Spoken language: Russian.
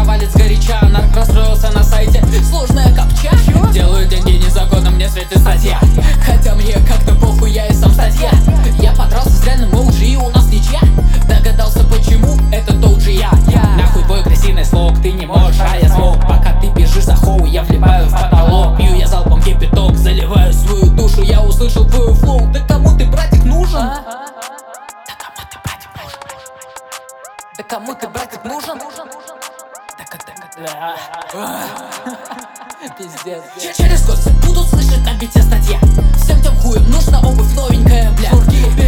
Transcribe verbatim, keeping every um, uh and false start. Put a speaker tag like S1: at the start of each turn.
S1: валит сгоряча, нарк расстроился на сайте. Сложная капча, делаю деньги незаконно, мне светит статья. Хотя мне как-то похуй, я и сам статья. Я подрался с реальным оуджи, и у нас ничья. Догадался почему, это тот же я. Нахуй твой крысиный слог, ты не можешь, а я смог. Пока ты бежишь за хоу, я влипаю в потолок. Пью я залпом кипяток, заливаю свою душу. Я услышал твою флоу, да кому ты, братик, нужен? Да кому ты, братик, нужен? Да кому ты, братик, нужен? Пиздец. Через год все будут слышать на бите статья. Всем тем хуем нужна обувь новенькая, бля.